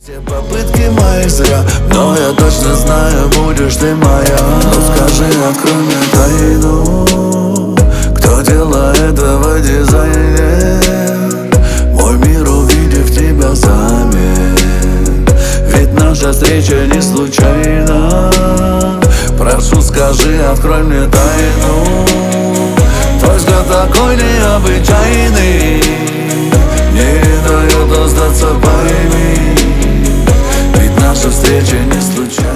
Все попытки мои зря, но я точно знаю, будешь ты моя. Ну скажи, открой мне тайну, кто делает этого дизайнер? Мой мир, увидев тебя, замер. Ведь наша встреча не случайна. Прошу, скажи, открой мне тайну. Твой взгляд такой необычайный, не дает сдаться, пойми. Ведь наша встреча не случайна.